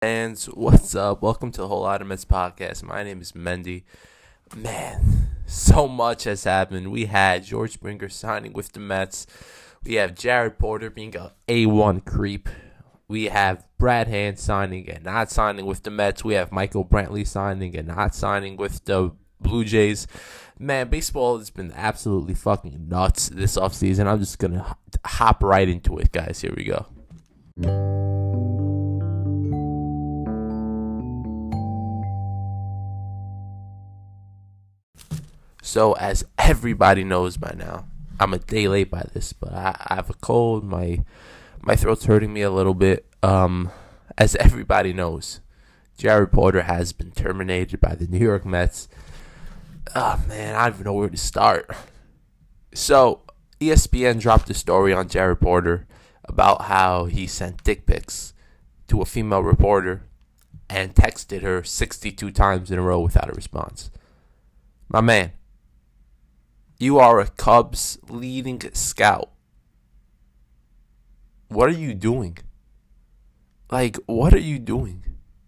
And what's up? Welcome to the Whole Lot of Mets podcast. My name is Mendy. Man, so much has happened. We had George Springer signing with the Mets. We have Jared Porter being a A1 creep. We have Brad Hand signing and not signing with the Mets. We have Michael Brantley signing and not signing with the Blue Jays. Man, baseball has been absolutely fucking nuts this offseason. I'm just going to hop right into it, guys. Here we go. So, as everybody knows by now, I'm a day late by this, but I have a cold. My throat's hurting me a little bit. As everybody knows, Jared Porter has been terminated by the New York Mets. Oh, man, I don't even know where to start. So, ESPN dropped a story on Jared Porter about how he sent dick pics to a female reporter and texted her 62 times in a row without a response. My man, you are a Cubs leading scout. What are you doing? What are you doing?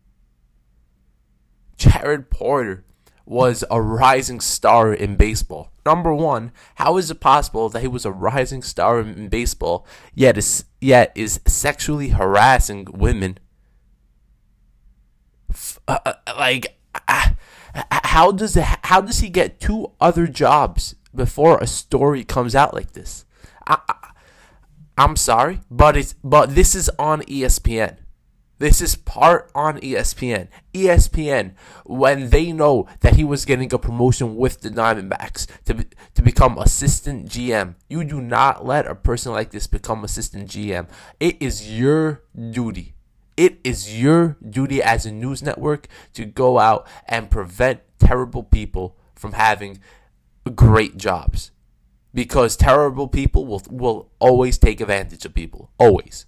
Jared Porter was a rising star in baseball. Number one, how is it possible that he was a rising star in baseball, yet is sexually harassing women? How does he get two other jobs before a story comes out like this? I'm sorry, but this is on ESPN. This is part on ESPN. ESPN, when they know that he was getting a promotion with the Diamondbacks to become assistant GM, you do not let a person like this become assistant GM. It is your duty. It is your duty as a news network to go out and prevent terrible people from having great jobs. Because terrible people will always take advantage of people. Always.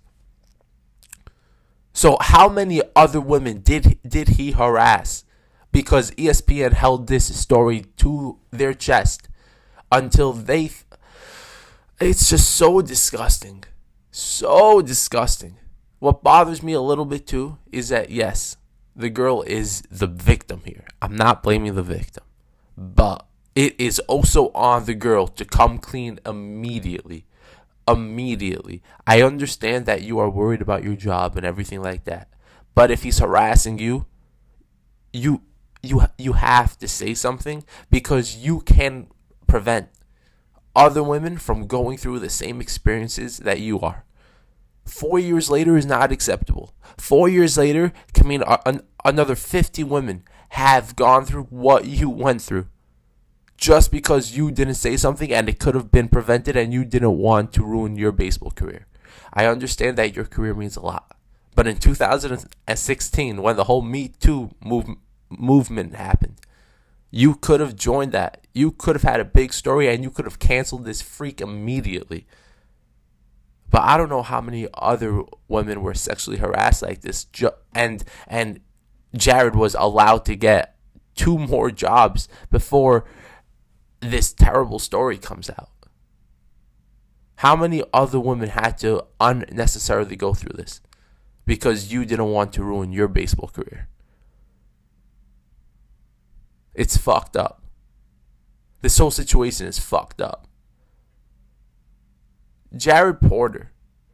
So how many other women did he harass? Because ESPN held this story to their chest until they... It's just so disgusting. So disgusting. What bothers me a little bit too is that, yes, the girl is the victim here. I'm not blaming the victim. But it is also on the girl to come clean immediately. Immediately. I understand that you are worried about your job and everything like that. But if he's harassing you, you have to say something, because you can prevent other women from going through the same experiences that you are. 4 years later is not acceptable. 4 years later can mean another 50 women have gone through what you went through. Just because you didn't say something and it could have been prevented and you didn't want to ruin your baseball career. I understand that your career means a lot. But in 2016, when the whole Me Too movement happened, you could have joined that. You could have had a big story and you could have canceled this freak immediately. But I don't know how many other women were sexually harassed like this. And Jared was allowed to get 2 more jobs before this terrible story comes out. How many other women had to unnecessarily go through this because you didn't want to ruin your baseball career? It's fucked up. This whole situation is fucked up. Jared Porter,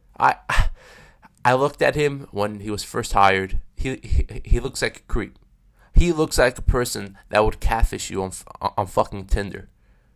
I looked at him when he was first hired. He looks like a creep. He looks like a person that would catfish you on fucking Tinder.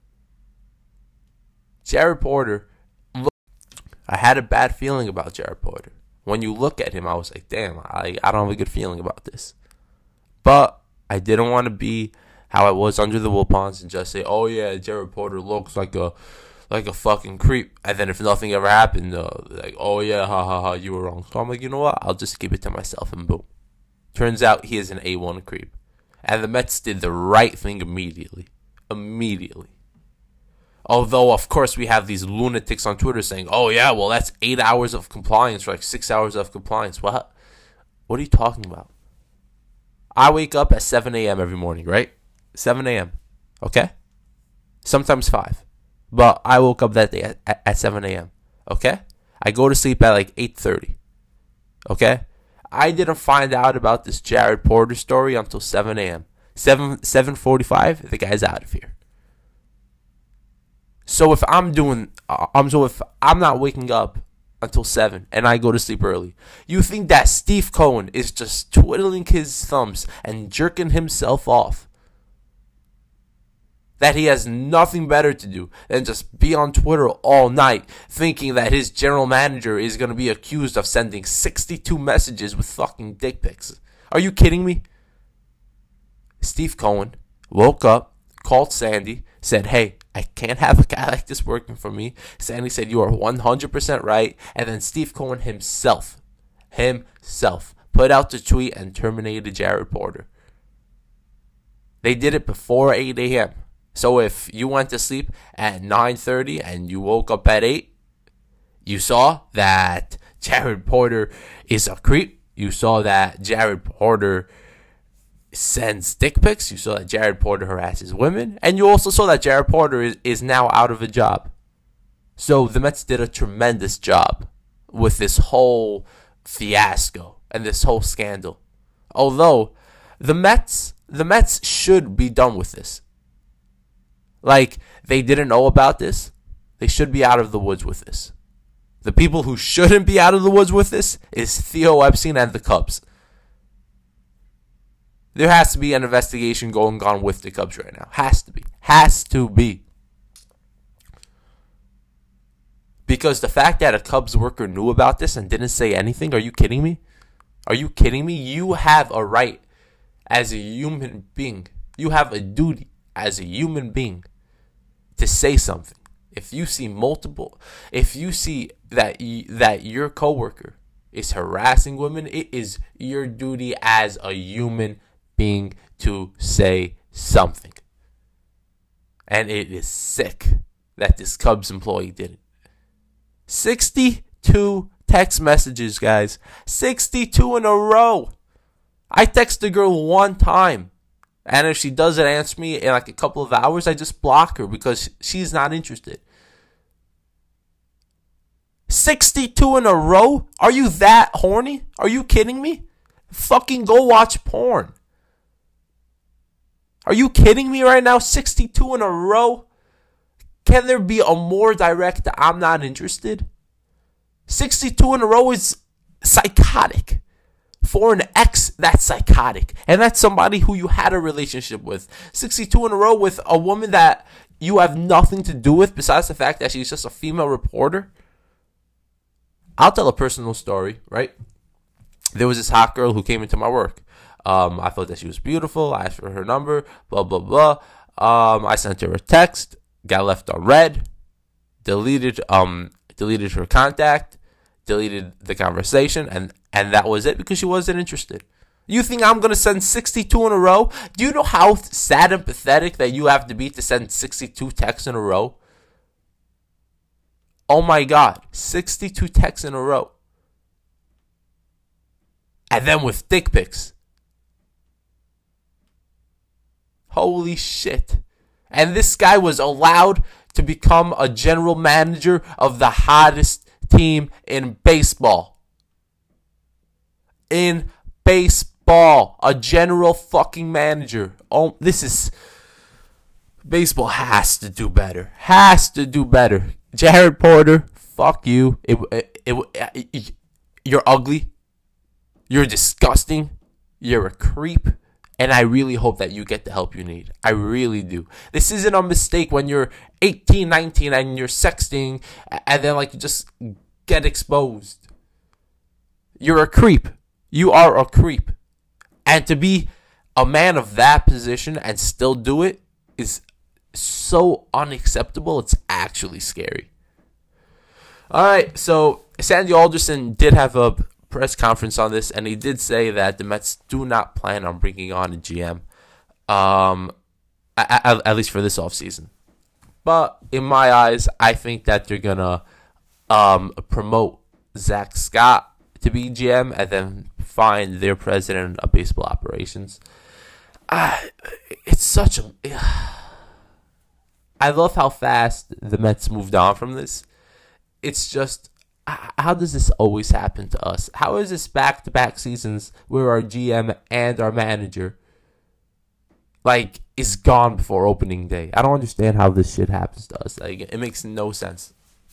Jared Porter, I had a bad feeling about Jared Porter. When you look at him, I was like, damn, I don't have a good feeling about this. But I didn't want to be how I was under the Wilpons and just say, oh yeah, Jared Porter looks like a fucking creep. And then if nothing ever happened, like, oh yeah, ha ha ha, you were wrong. So I'm like, you know what? I'll just keep it to myself, and boom. Turns out he is an A1 creep. And the Mets did the right thing immediately. Immediately. Although, of course, we have these lunatics on Twitter saying, oh, yeah, well, that's 8 hours of compliance, or like 6 hours of compliance. What are you talking about? I wake up at 7 a.m. every morning, right? 7 a.m., okay? Sometimes 5. But I woke up that day at 7 a.m., okay? I go to sleep at like 8:30, okay? I didn't find out about this Jared Porter story until 7 a.m. 7:45, the guy's out of here. So if if I'm not waking up until 7 and I go to sleep early, you think that Steve Cohen is just twiddling his thumbs and jerking himself off? That he has nothing better to do than just be on Twitter all night thinking that his general manager is going to be accused of sending 62 messages with fucking dick pics? Are you kidding me? Steve Cohen woke up, called Sandy, said, hey, I can't have a guy like this working for me. Sandy said, you are 100% right. And then Steve Cohen himself put out the tweet and terminated Jared Porter. They did it before 8 a.m. So if you went to sleep at 9:30 and you woke up at 8, you saw that Jared Porter is a creep. You saw that Jared Porter sends dick pics. You saw that Jared Porter harasses women. And you also saw that Jared Porter is now out of a job. So the Mets did a tremendous job with this whole fiasco and this whole scandal. Although the Mets should be done with this. Like, they didn't know about this. They should be out of the woods with this. The people who shouldn't be out of the woods with this is Theo Epstein and the Cubs. There has to be an investigation going on with the Cubs right now. Has to be. Has to be. Because the fact that a Cubs worker knew about this and didn't say anything, are you kidding me? Are you kidding me? You have a right as a human being. You have a duty as a human being to say something. If you see that your coworker is harassing women, it is your duty as a human being to say something. And it is sick that this Cubs employee didn't. 62 text messages, guys. 62 in a row. I text the girl one time. And if she doesn't answer me in like a couple of hours, I just block her because she's not interested. 62 in a row? Are you that horny? Are you kidding me? Fucking go watch porn. Are you kidding me right now? 62 in a row? Can there be a more direct I'm not interested? 62 in a row is psychotic. For an ex, that's psychotic. And that's somebody who you had a relationship with. 62 in a row with a woman that you have nothing to do with besides the fact that she's just a female reporter. I'll tell a personal story, right? There was this hot girl who came into my work. I thought that she was beautiful. I asked for her number, blah, blah, blah. I sent her a text, got left on read, deleted her contact, deleted the conversation, and that was it because she wasn't interested. You think I'm going to send 62 in a row? Do you know how sad and pathetic that you have to be to send 62 texts in a row? Oh my God, 62 texts in a row. And then with dick pics. Holy shit. And this guy was allowed to become a general manager of the hottest team in baseball. In baseball. A general fucking manager. Oh, this is... Baseball has to do better. Has to do better. Jared Porter, fuck you. You're ugly. You're disgusting. You're a creep. And I really hope that you get the help you need. I really do. This isn't a mistake when you're 18, 19 and you're sexting and then like you just get exposed. You're a creep. You are a creep. And to be a man of that position and still do it is so unacceptable. It's actually scary. All right, so Sandy Alderson did have a press conference on this, and he did say that the Mets do not plan on bringing on a GM, at least for this offseason. But in my eyes, I think that they're gonna promote Zach Scott to be GM and then find their president of baseball operations. It's such a... I love how fast the Mets moved on from this. It's just, how does this always happen to us? How is this back-to-back seasons where our GM and our manager like is gone before opening day? I don't understand how this shit happens to us. Like, it makes no sense.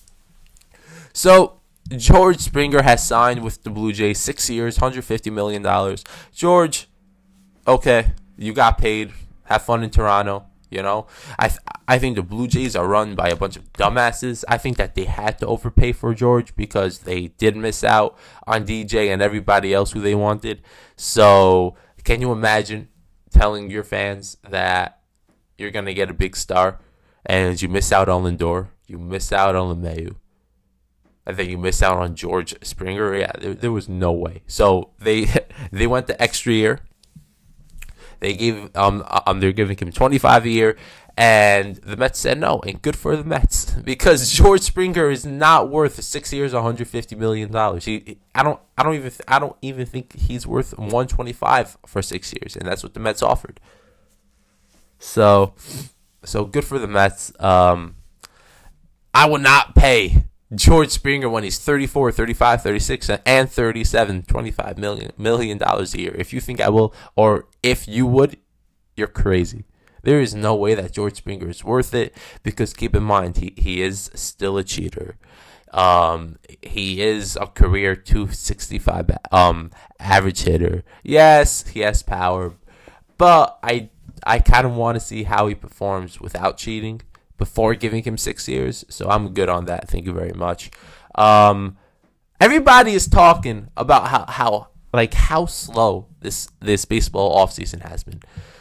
So George Springer has signed with the Blue Jays, 6 years, $150 million. George, okay, you got paid. Have fun in Toronto. You know, I think the Blue Jays are run by a bunch of dumbasses. I think that they had to overpay for George because they did miss out on DJ and everybody else who they wanted. So can you imagine telling your fans that you're going to get a big star and you miss out on Lindor, you miss out on LeMahieu, and then you miss out on George Springer? Yeah, there was no way. So they went the extra year. They gave they're giving him $25 a year, and the Mets said no, and good for the Mets because George Springer is not worth 6 years, $150 million. I don't even think he's worth $125 for 6 years, and that's what the Mets offered. So good for the Mets. I will not pay George Springer when he's 34, 35, 36, and 37, $25 million a year. If you think I will, or if you would, you're crazy. There is no way that George Springer is worth it because keep in mind, he is still a cheater. He is a career 265 average hitter. Yes, he has power, but I kind of want to see how he performs without cheating before giving him 6 years. So I'm good on that. Thank you very much. Everybody is talking about how slow this baseball offseason has been.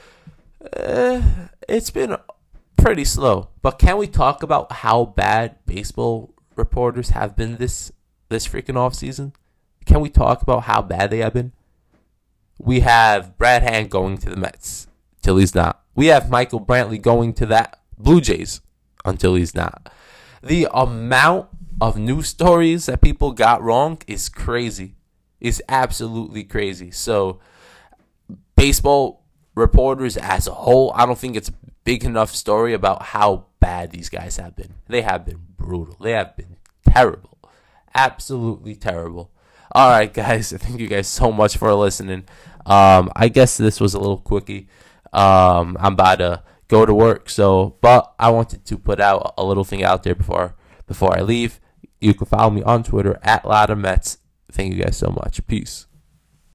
It's been pretty slow. But can we talk about how bad baseball reporters have been this freaking offseason? Can we talk about how bad they have been? We have Brad Hand going to the Mets till he's not. We have Michael Brantley going to that Blue Jays until he's not. The amount of news stories that people got wrong is crazy. Is absolutely crazy. So baseball reporters as a whole, I don't think it's a big enough story about how bad these guys have been. They have been brutal. They have been terrible. Absolutely terrible. All right, guys. Thank you guys so much for listening. I guess this was a little quickie. I'm about to go to work, but I wanted to put out a little thing out there before I leave. You can follow me on Twitter @LouderMets. Thank you guys so much. Peace.